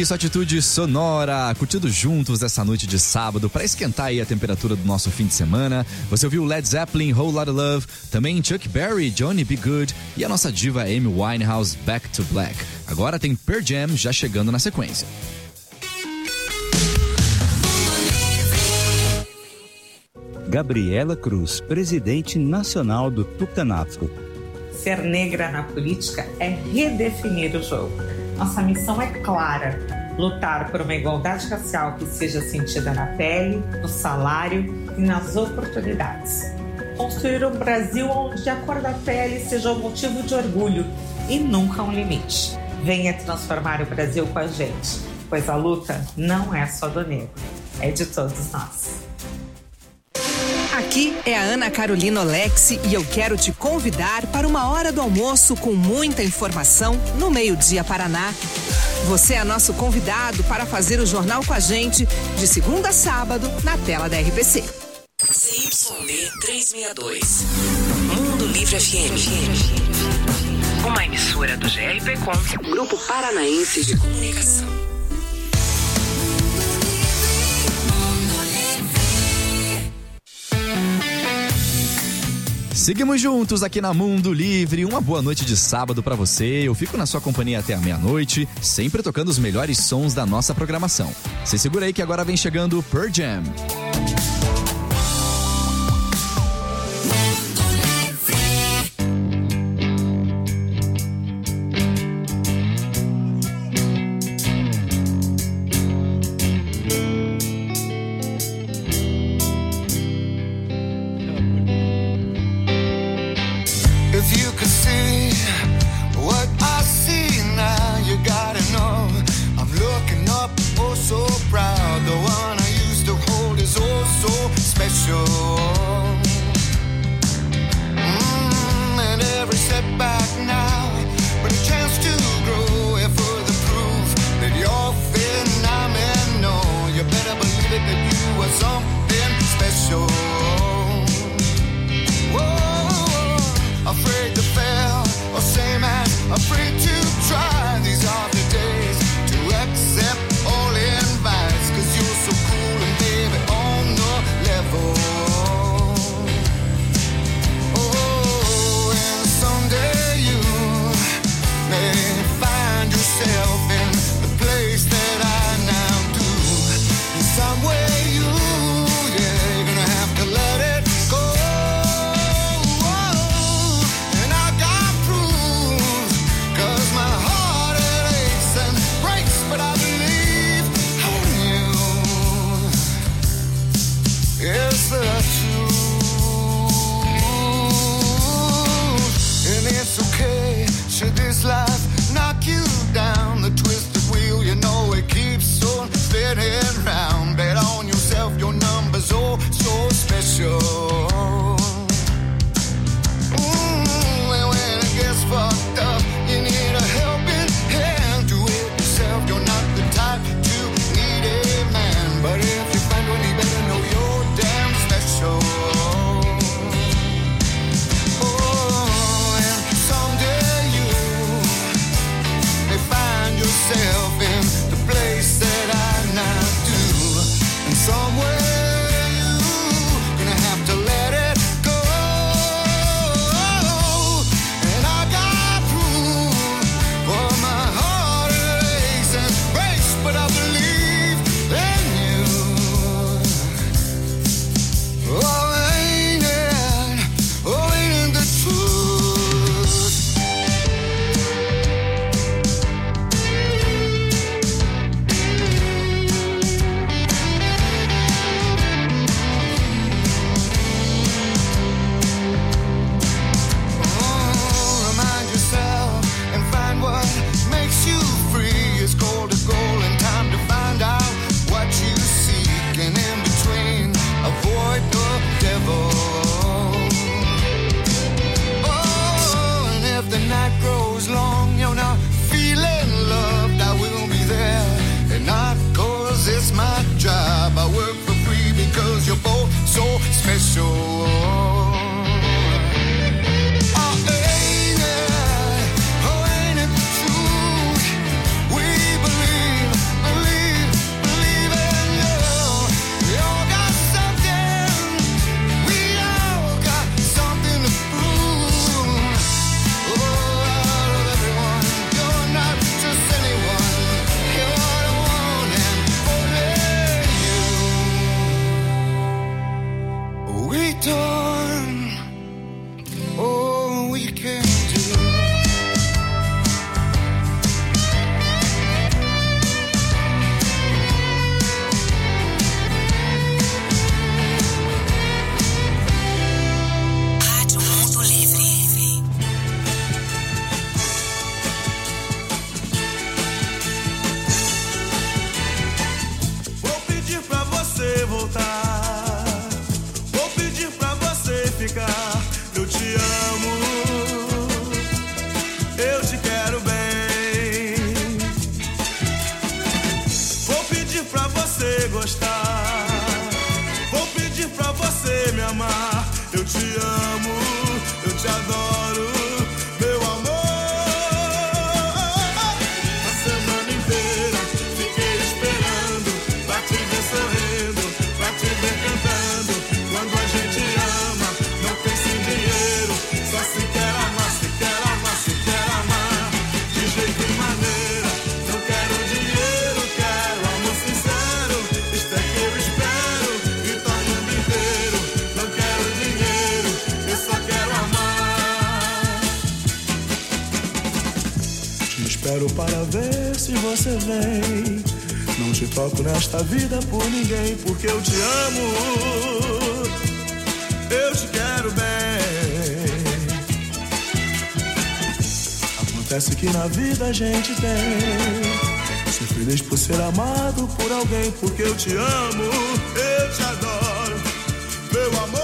isso, Atitude Sonora, curtindo juntos essa noite de sábado para esquentar aí a temperatura do nosso fim de semana. Você ouviu Led Zeppelin, Whole Lotta Love, também Chuck Berry, Johnny B. Good e a nossa diva Amy Winehouse, Back to Black. Agora tem Pearl Jam já chegando na sequência. Gabriela Cruz, presidente nacional do Tucanafro. Ser negra na política é redefinir o jogo. Nossa missão é clara: lutar por uma igualdade racial que seja sentida na pele, no salário e nas oportunidades. Construir um Brasil onde a cor da pele seja um motivo de orgulho e nunca um limite. Venha transformar o Brasil com a gente, pois a luta não é só do negro, é de todos nós. Aqui é a Ana Carolina Olexi e eu quero te convidar para uma hora do almoço com muita informação no Meio-Dia Paraná. Você é nosso convidado para fazer o jornal com a gente de segunda a sábado na tela da RPC. CYD 362, Mundo Livre FM. Uma emissora do GRPcom, Grupo Paranaense de Comunicação. Seguimos juntos aqui na Mundo Livre. Uma boa noite de sábado pra você. Eu fico na sua companhia até a meia-noite, sempre tocando os melhores sons da nossa programação. Se segura aí que agora vem chegando Pearl Jam. espero para ver se você vem. Não te troco nesta vida por ninguém, porque eu te amo, eu te quero bem. Acontece que na vida a gente tem ser feliz por ser amado por alguém, porque eu te amo, eu te adoro, meu amor.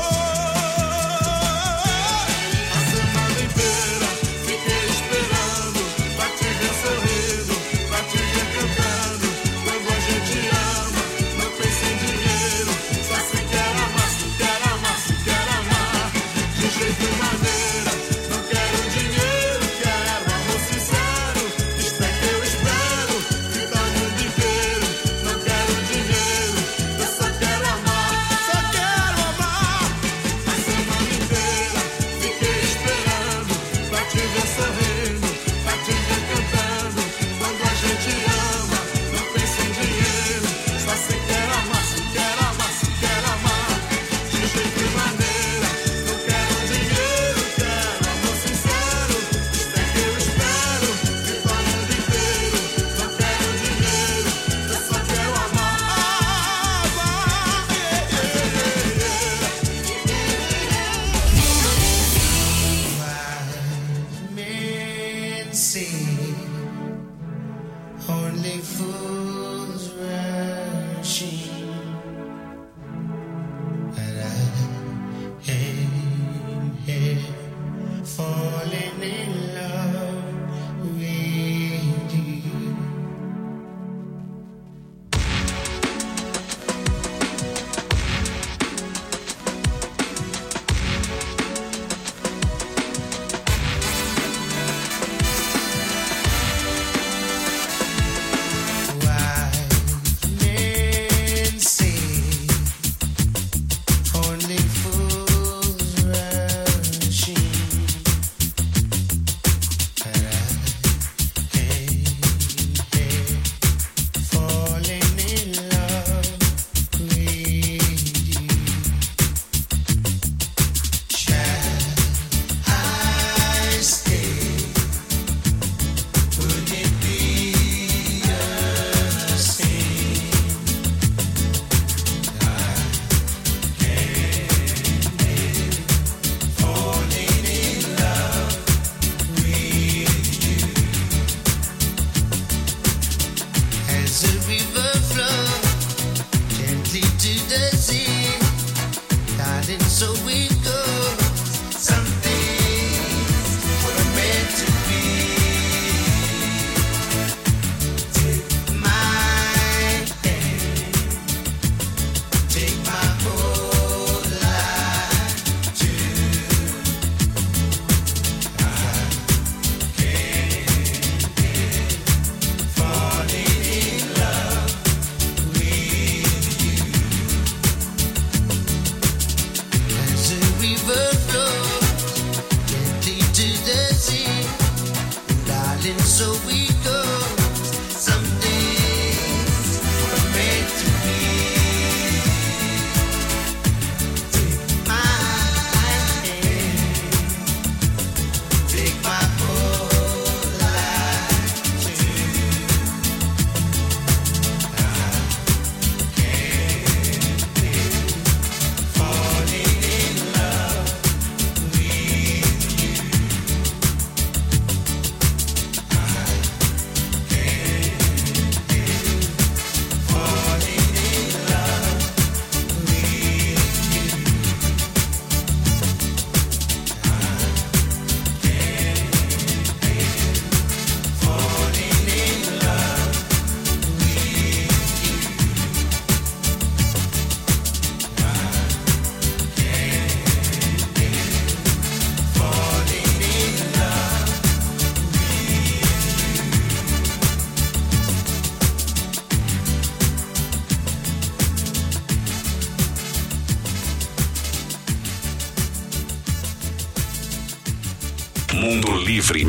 Mundo Livre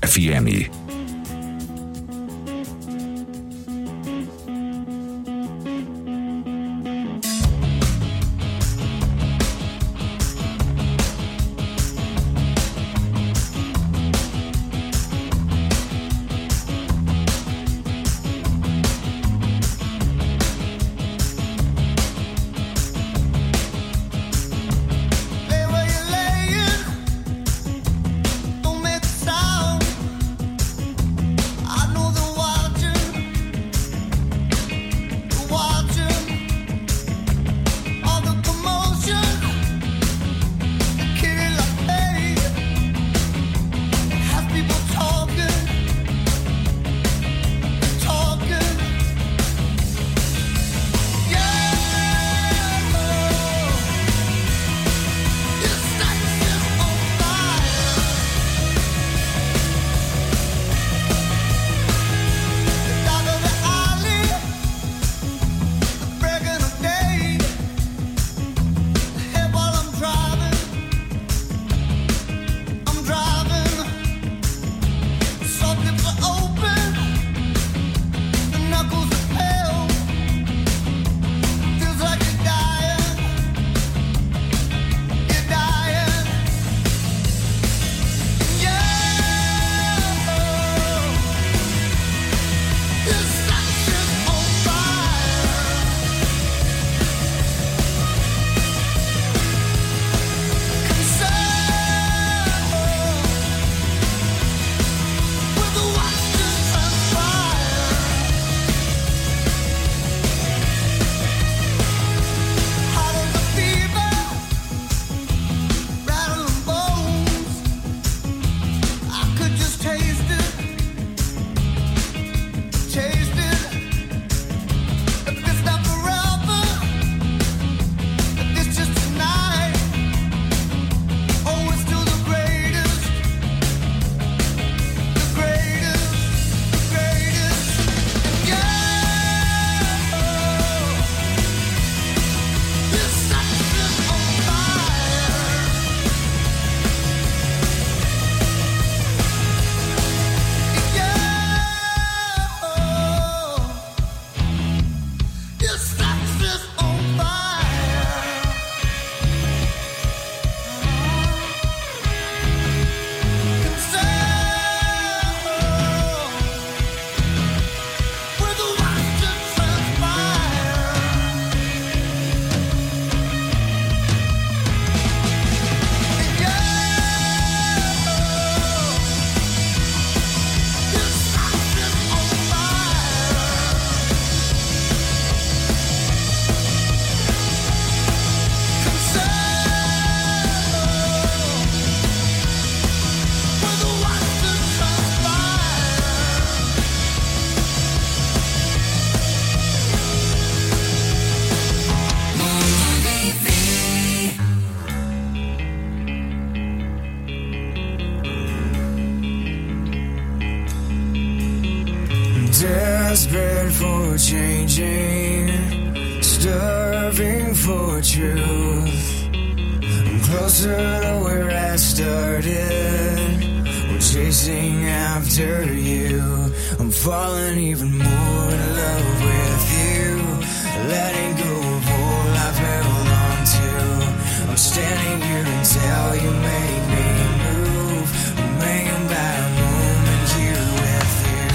FM. desperate for changing, starving for truth. I'm closer to where I started. I'm chasing after you. I'm falling even more in love with you. Letting go of all I've held on to. I'm standing here until you make me move. I'm hanging by a moment here with you.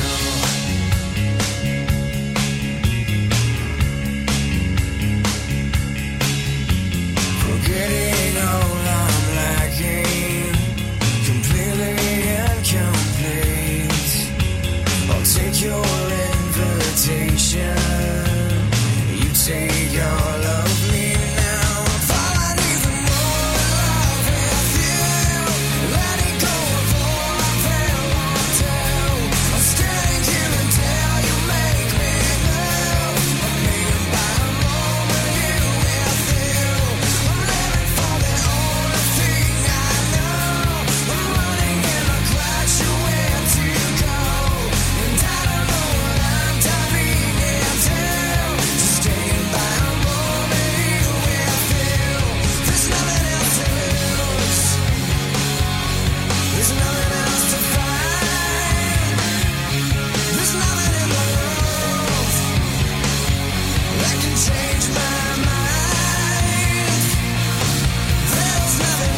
Forgetting all I'm lacking, completely incomplete. I'll take your invitation. You take all of me now. I'm falling even more in love with you. Letting go of all I've held on to. I'm standing here until you make me move. I'm being by a moment here with you. I'm living for the only thing I know. I'm running in a crash, where to go? And I don't know what I'm diving into. Just staying by a moment here with you. There's nothing else to lose. There's nothing else to find. There's nothing in the world that can change my mind. There's nothing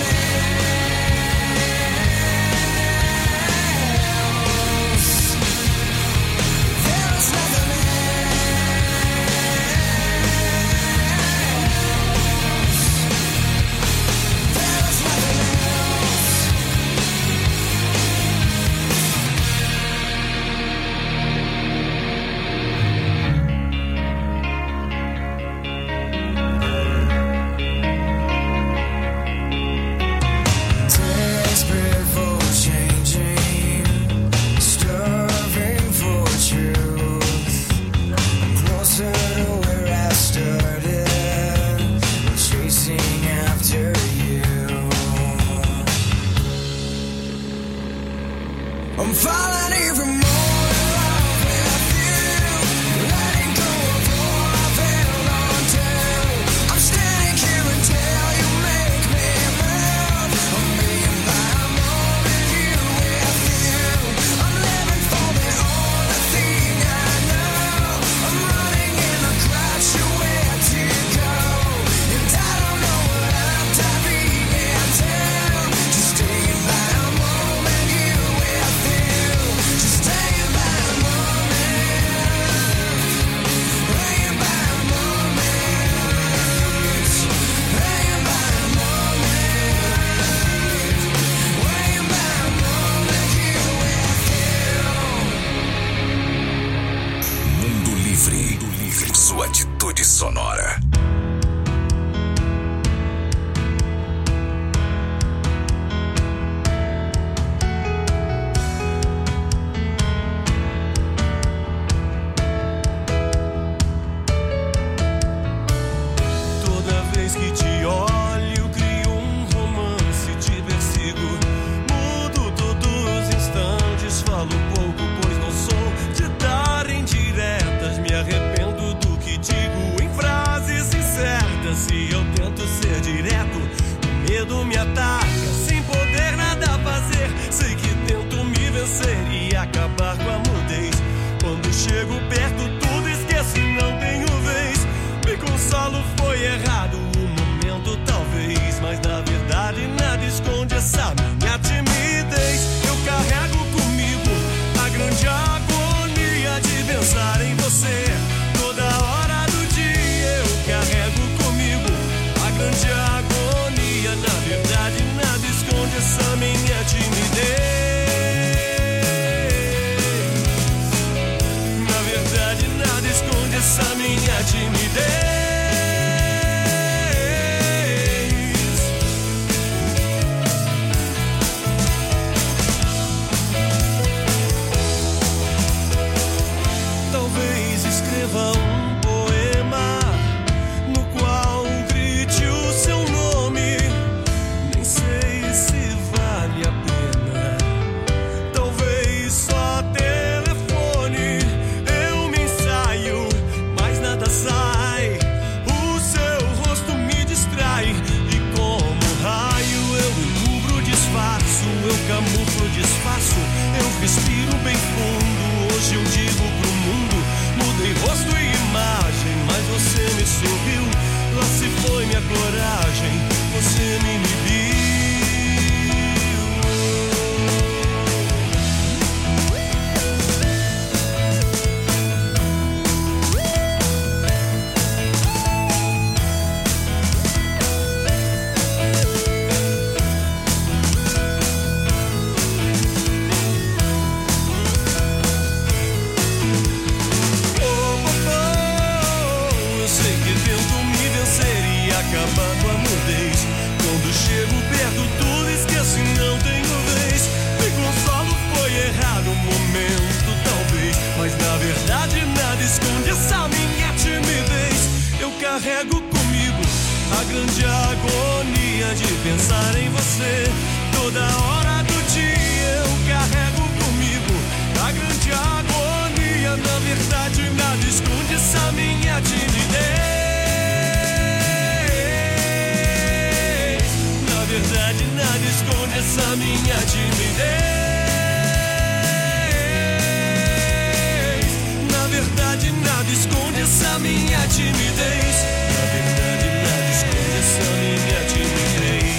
else. There's nothing else. There's nothing desperate for changing, starving for truth. I'm closer to where I started. I'm chasing after you. I'm falling even more in love with you. Letting go of all I've held on to. I'm standing here until you make me move. I'm being by a moment here with you. I'm living for the only thing I know. I'm running in a crash, where to go? And I don't know what I'm diving into. Just staying by a moment here with you. Just staying by a moment. Hanging by a moment. Hanging by a moment. Hanging by a moment here with you. Mundo Livre. Sua atitude sonora. Toda vez que te olho, crio um romance, te persigo. Mudo todos os instantes, falo pouco, pois não sou de dar indiretas. Me arrependo do que digo em frases incertas. Se eu tento ser direto, o medo me ataca, sem poder nada fazer. Sei que tento me vencer e acabar com a mudez. Quando chego perto, tudo esqueço e não tenho vez. Me consolo, foi errado o momento talvez, mas na verdade nada esconde essa minha timidez. Eu carrego comigo a grande agonia de pensar em você. Toda hora do dia eu carrego comigo a grande agonia. Na verdade nada esconde essa minha timidez. Na verdade nada esconde essa minha timidez. acabado a mudez. Quando chego perto tudo esqueço e não tenho vez. Me consolo, foi errado o momento talvez, mas na verdade nada esconde essa minha timidez. Eu carrego comigo a grande agonia de pensar em você. Toda hora do dia eu carrego comigo a grande agonia. Na verdade nada esconde essa minha timidez. Na verdade nada esconde essa minha timidez. Na verdade nada esconde essa minha timidez. Na verdade nada esconde essa minha timidez.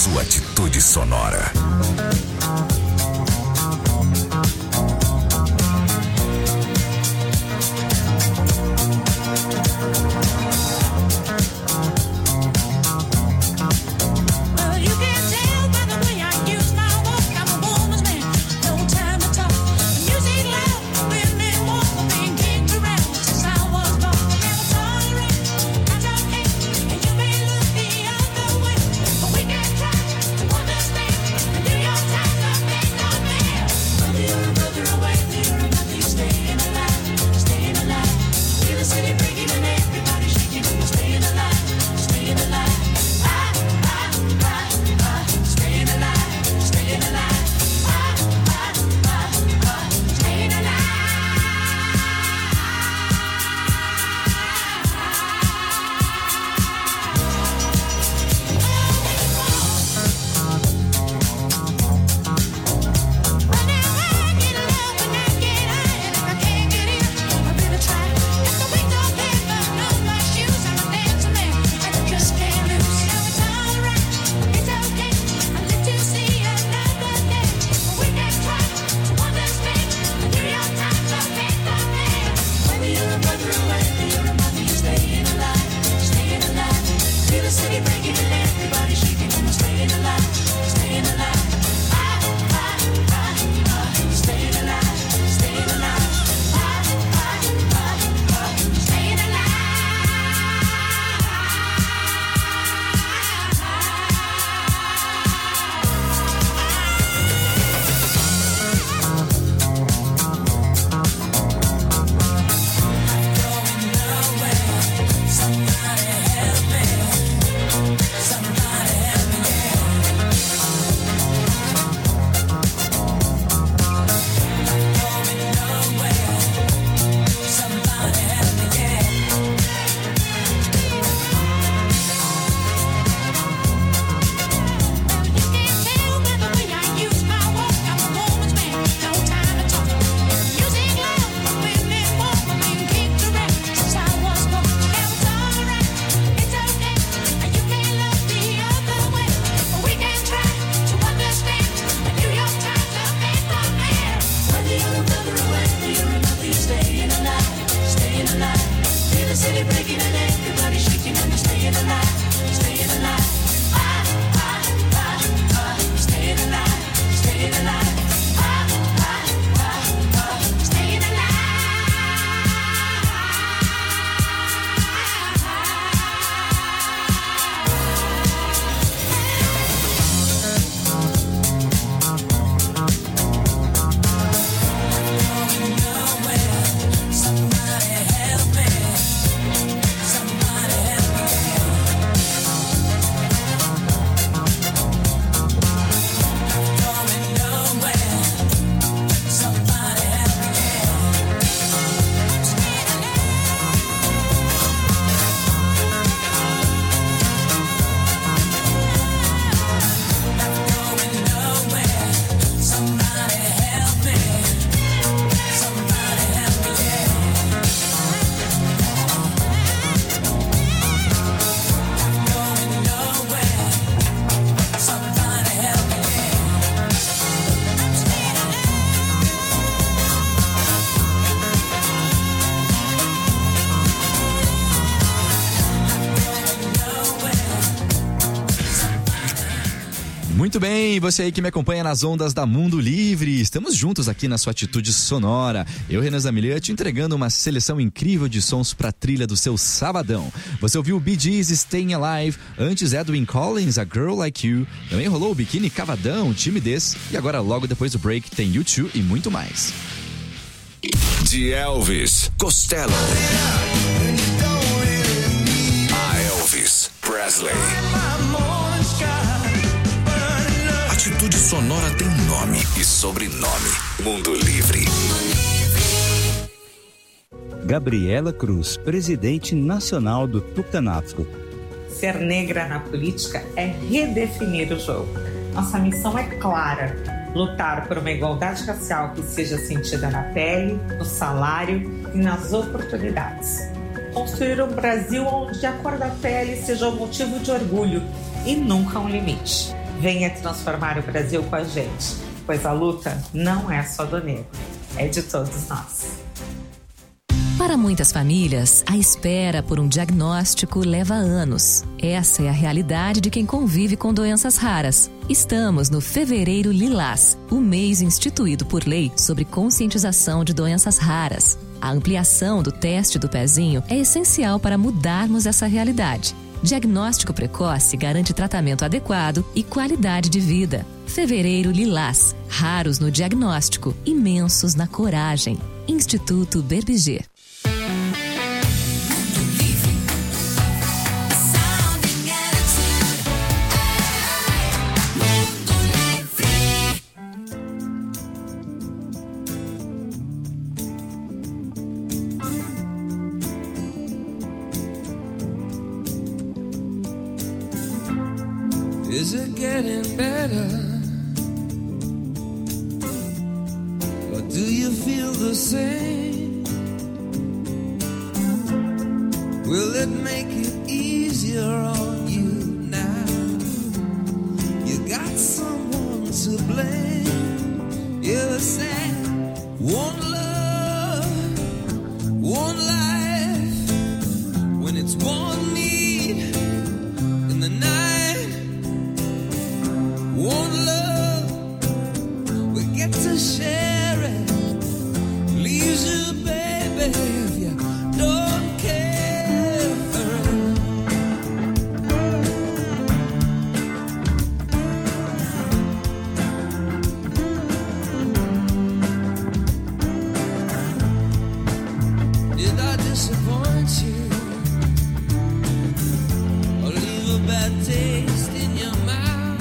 sua atitude sonora. Muito bem, você aí que me acompanha nas ondas da Mundo Livre, estamos juntos aqui na sua atitude sonora. Eu, Renan Zamilian, te entregando uma seleção incrível de sons pra trilha do seu sabadão. Você ouviu Bee Gees, Staying Alive, antes Edwyn Collins, A Girl Like You, também rolou o Biquíni Cavadão, Timidez, e agora logo depois do break tem U2 e muito mais. De Elvis Costello a Elvis Presley. Atitude sonora tem nome e sobrenome. Mundo Livre. Gabriela Cruz, presidente nacional do Tucanafro. Ser negra na política é redefinir o jogo. Nossa missão é clara: lutar por uma igualdade racial que seja sentida na pele, no salário e nas oportunidades. Construir um Brasil onde a cor da pele seja um motivo de orgulho e nunca um limite. Venha transformar o Brasil com a gente, pois a luta não é só do negro, é de todos nós. Para muitas famílias, a espera por um diagnóstico leva anos. Essa é a realidade de quem convive com doenças raras. Estamos no Fevereiro Lilás, o mês instituído por lei sobre conscientização de doenças raras. A ampliação do teste do pezinho é essencial para mudarmos essa realidade. Diagnóstico precoce garante tratamento adequado e qualidade de vida. Fevereiro Lilás, raros no diagnóstico, imensos na coragem. Instituto Berbiger. Is it getting better? Or do you feel the same? Will it make it easier on you now? You got someone to blame. You said one love, one life. When it's one need in the night, one love, we get to share it. Leaves you, baby, if you don't care. Did I disappoint you? Or leave a bad taste in your mouth?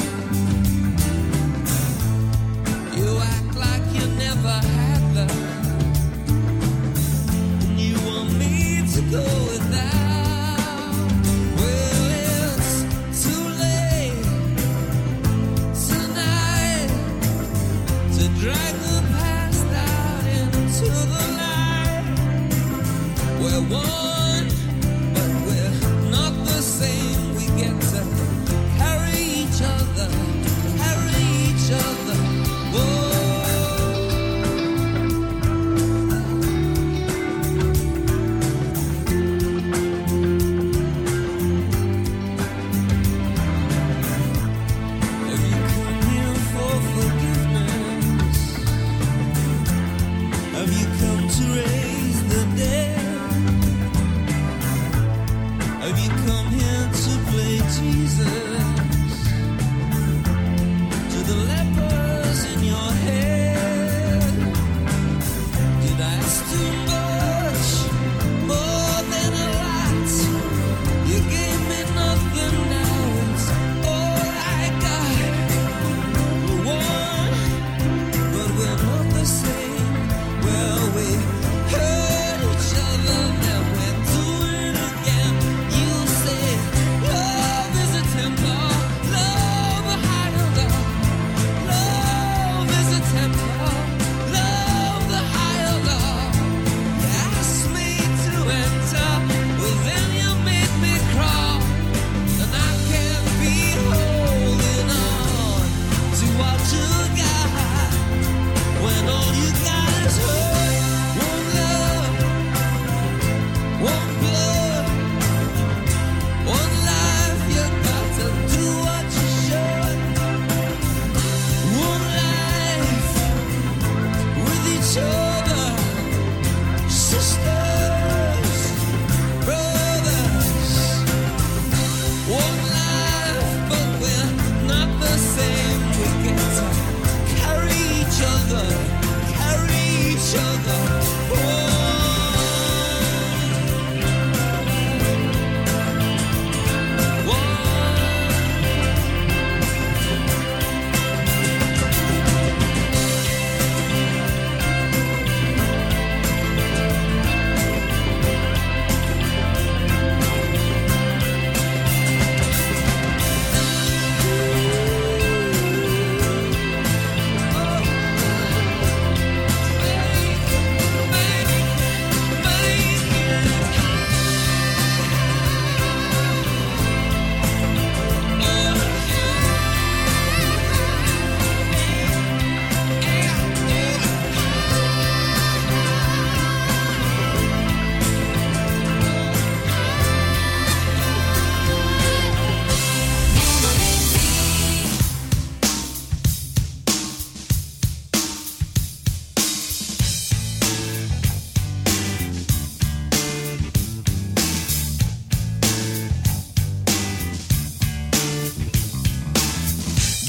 You act like you never had love, and you want me to go without. Well, it's too late tonight to drag the past out into the light. We're one, but we're not the same. We get to carry each other, carry each other. Temple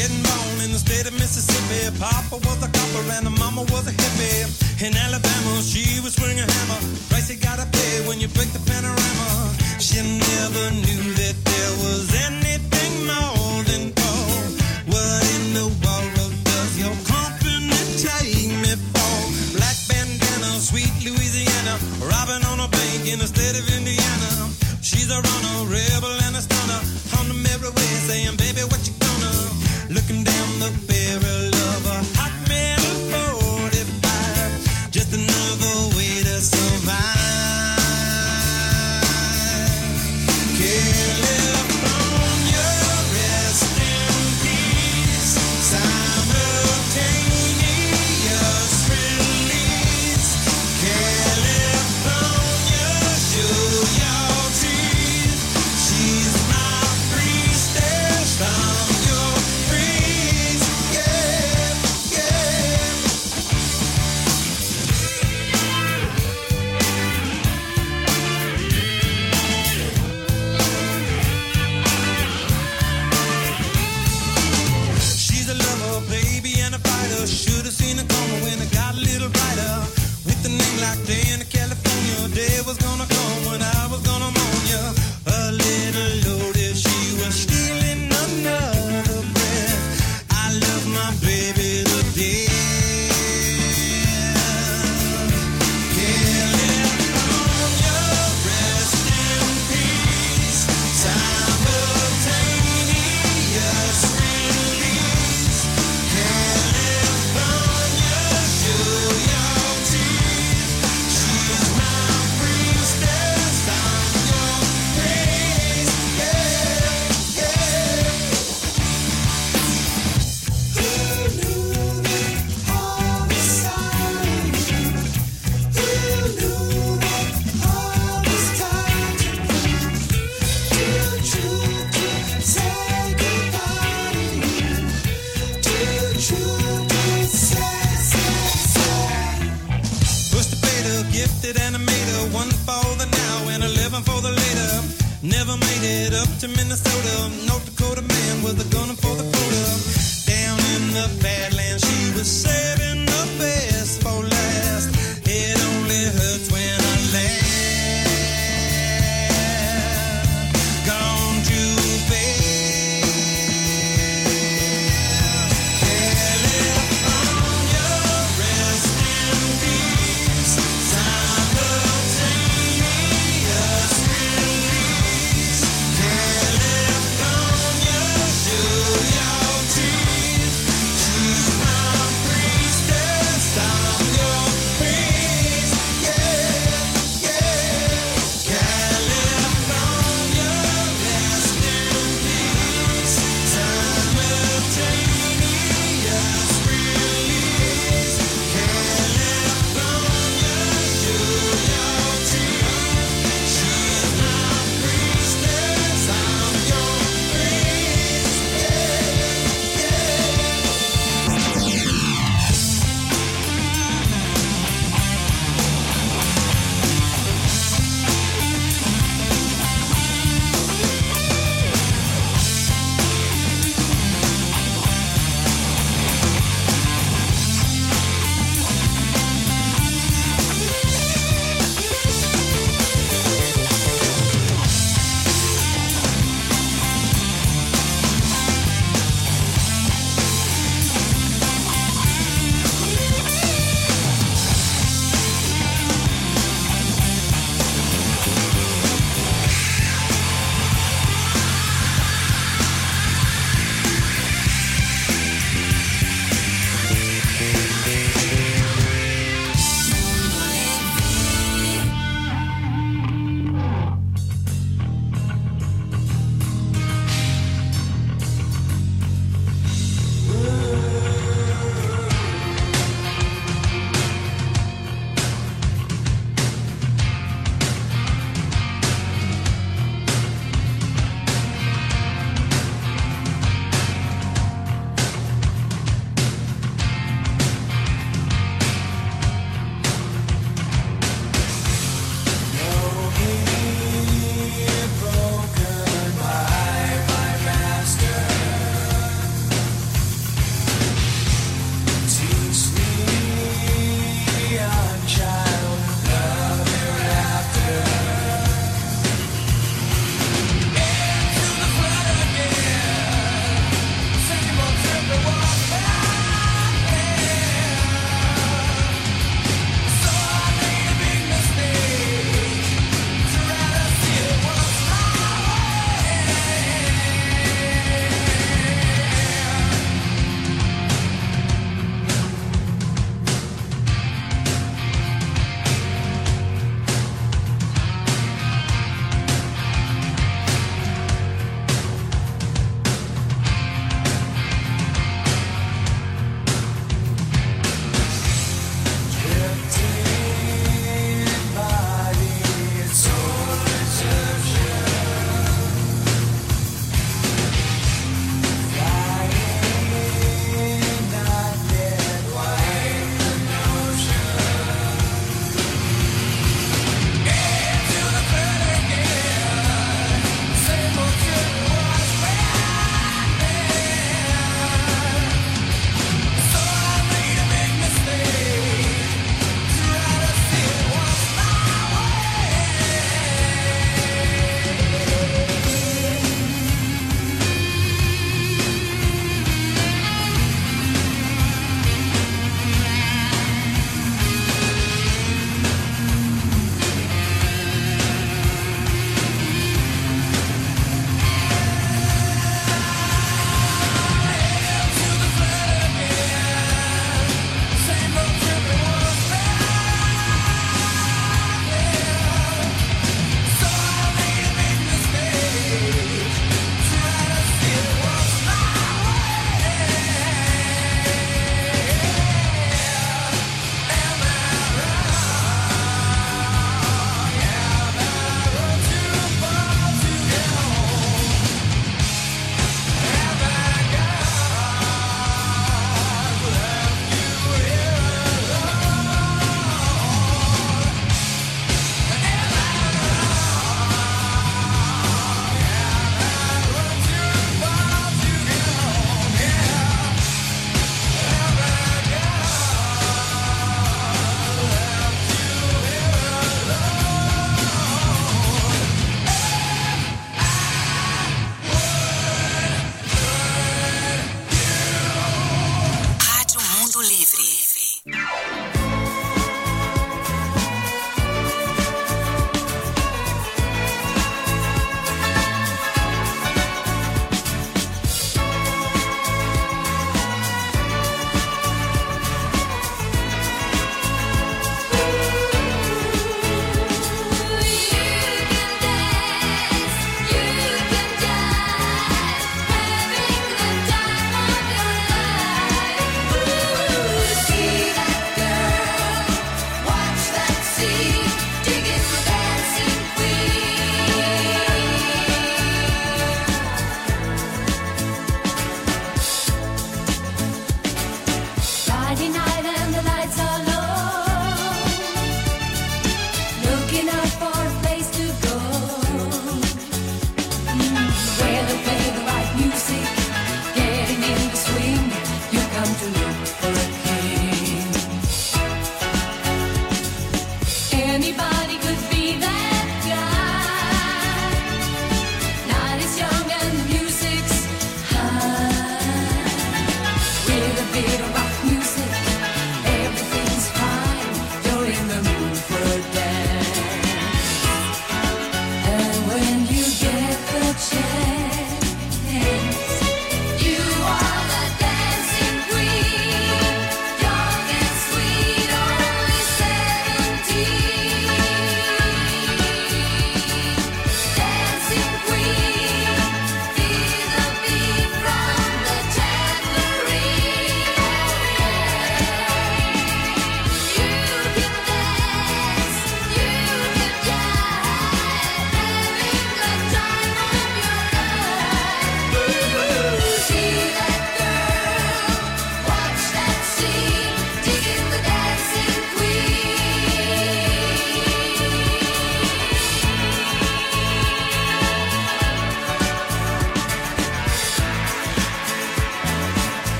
getting born in the state of Mississippi. Papa was a copper and the mama was a hippie. In Alabama, she was swinging a hammer. Price you gotta pay when you break the panorama. She never knew that there was anything more than gold. What in the world does your company take me for? Black bandana, sweet Louisiana, robbing on a bank in the state of Indiana. She's a runner, rebel and a stunner. On the merry way saying, baby, what you gonna? Looking down the barrel of a hot metal 45. Just another way to survive. California, rest in peace. Simultaneous release. California, show your teeth. She's my priestess from your breeze. Yeah, yeah. She's a lover, baby, and a fighter. Should have seen it coming when it got a little brighter. With a name like Diana, California, day was gonna come when I was gonna mourn ya. A little loaded, she was stealing another breath. I love my baby to death. California, rest in peace. Simultaneous release. California, show your teeth. She's my priestess, I'm your praise. Yeah, yeah. Who knew that all was time? Who knew that all was time to say goodbye to you? Push the fader, gifted animator, one for the now and 11 for the later. Never made it up to Minnesota. North Dakota man was a gunner for the quota. Down in the Badlands, she was saving the best for last. It only hurts when I laugh. Gone too fast. California, rest in peace. Simultaneous release. California, show your teeth. She's my priestess.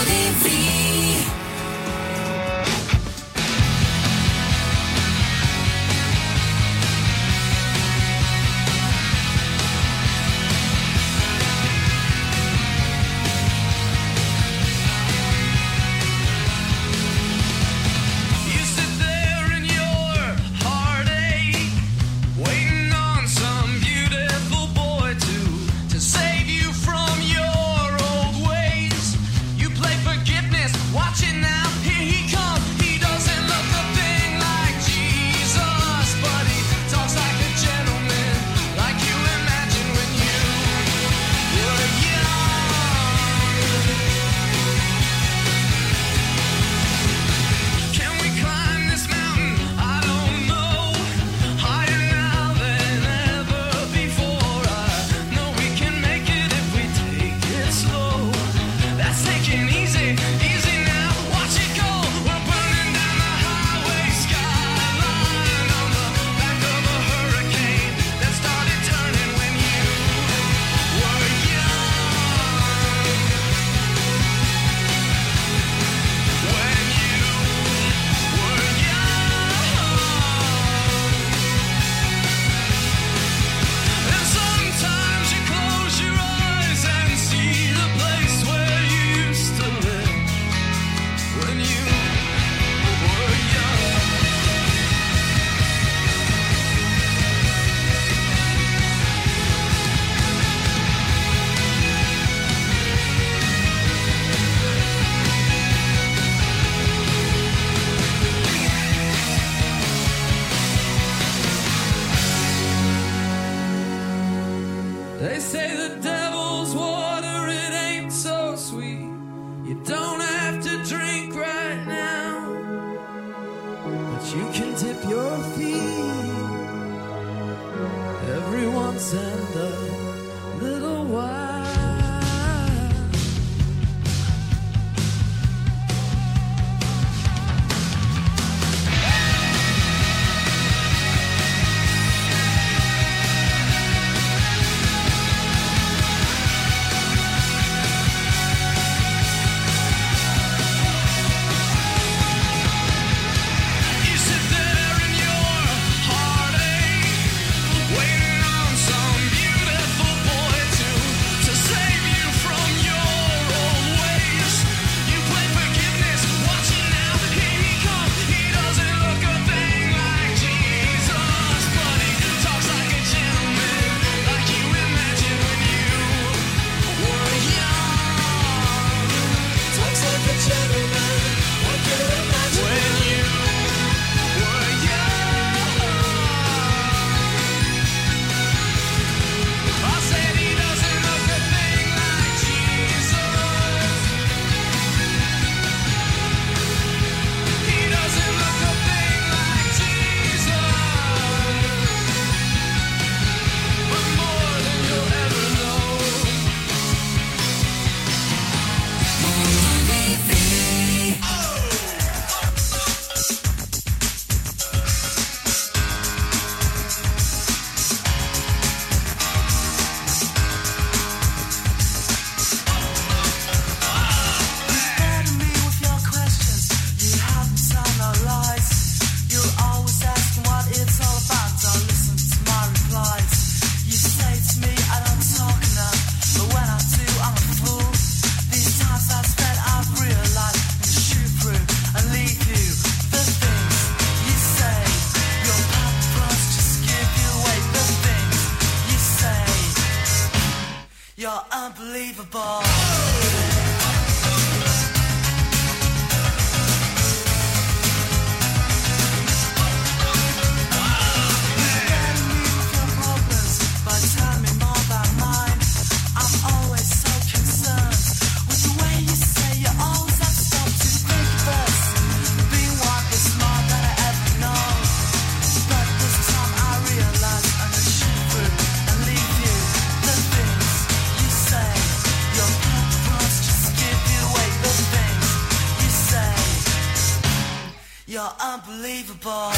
They say the devil's water, it ain't so sweet. You don't have to drink right now, but you can dip your feet every once and a little while. You're unbelievable. You're unbelievable.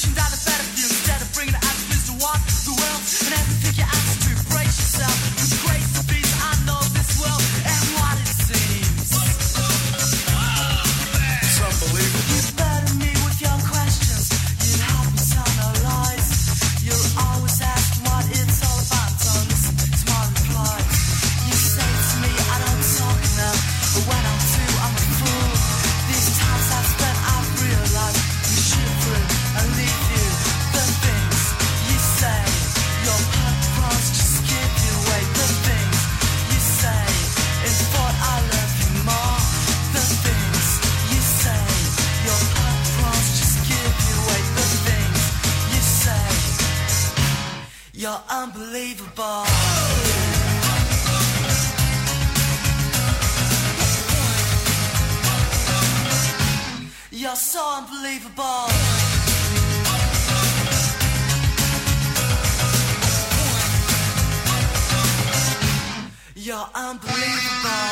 wishing that it better feel instead of bringing the attitudes to walk the world and everything you ask to brace yourself with the grace of peace. I know this world and what it seems. It's unbelievable. You better me with your questions. You help me tell no lies. You'll always ask what it's all about. So listen to my replies. You say to me I don't talk enough, but when I'm too, I'm a fool. These times I've spent, I've realized you shoot through and leave you. The things you say, your purpose just give you away. The things you say, it's what I love you more. The things you say, your purpose just give you away. The things you say, you're unbelievable. You're so unbelievable. You're unbelievable.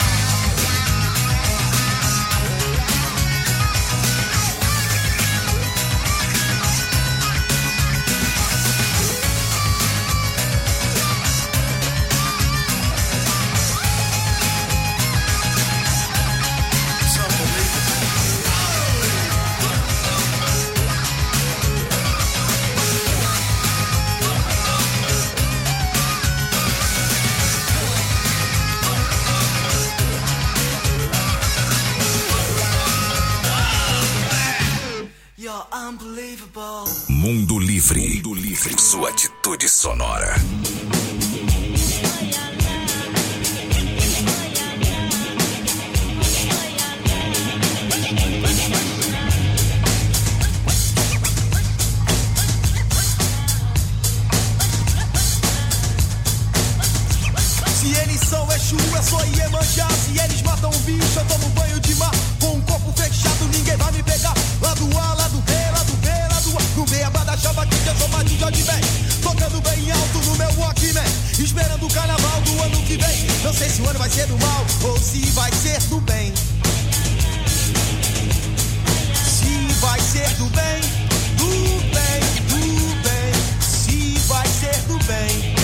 You're unbelievable. Mundo Livre. Mundo Livre. Sua atitude sonora. Se eles são Exu, eu sou Iemanjá. Se eles matam um bicho, eu tomo banho de mar. Com o corpo fechado, ninguém vai me pegar. Lá do A, lá do B, lá do B, lá do A. No meio da chapa que eu sou mais de Jorge Ben. Tocando bem alto no meu Walkman. Esperando o carnaval do ano que vem. Não sei se o ano vai ser do mal ou se vai ser do bem. Se vai ser do bem, do bem, do bem. Se vai ser do bem.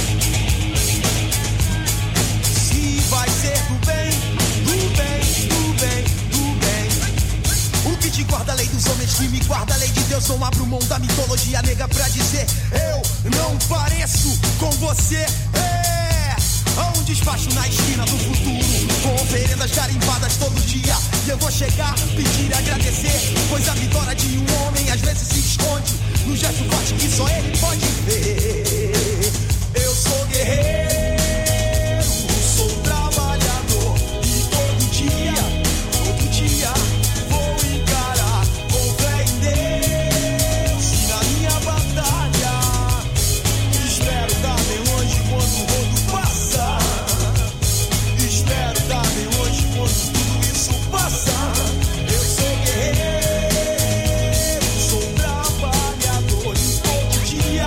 Vai ser do bem, do bem, do bem, do bem. O que te guarda a lei dos homens, que me guarda a lei de Deus. Não abro mão da mitologia nega pra dizer eu não pareço com você. Há um despacho na esquina do futuro, com oferendas garimpadas todo dia. E eu vou chegar, pedir e agradecer, pois a vitória de um homem às vezes se esconde no gesto forte que só ele pode ver. Eu sou guerreiro, sou trabalhador e todo dia vou encarar com fé em Deus e na minha batalha. Espero estar bem longe quando o rodo passar. Espero estar bem longe quando tudo isso passar. Eu sou guerreiro, sou trabalhador e todo dia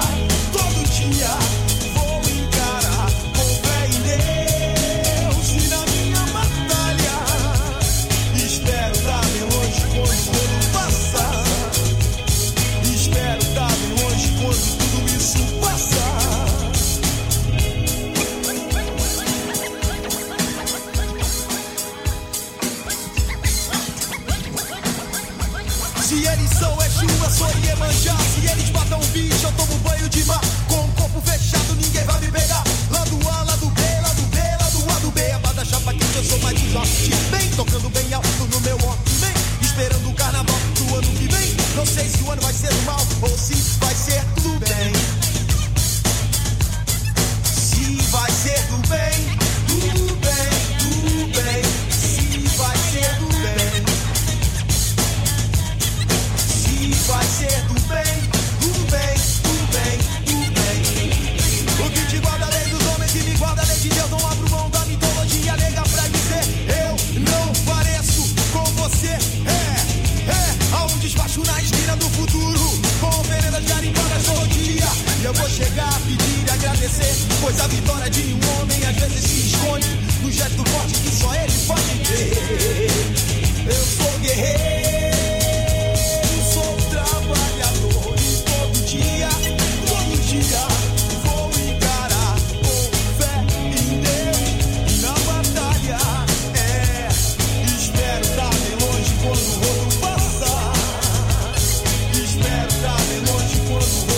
vou encarar com fé em Deus e na minha batalha. Espero estar bem longe quando o rodo passar. Espero estar bem longe quando tudo isso passar. Se eles são Exu, eu sou Iemanjá. Se eles matam um bicho, eu tomo banho de mar. Com o corpo fechado, ninguém vai me pegar. Lá do A, lá do B, lá do B, lá do A, do B. Abada chapa quente, eu sou mais de Jorge Ben. Tocando bem alto no meu Walkman. Esperando o carnaval do ano que vem. Não sei se o ano vai ser do mal ou se vai ser do bem. Se vai ser do bem, do bem, do bem. Se vai ser do bem. Se vai ser do bem, do bem, do bem, do bem. O que te guarda a lei dos homens, que me guarda a lei de Deus. Não abro mão da mitologia nega pra dizer eu não pareço com você. Há um despacho na esquina do futuro, com oferendas garimpadas todo dia. E eu vou chegar, pedir e agradecer, pois a vitória de um homem às vezes se esconde no gesto forte que só ele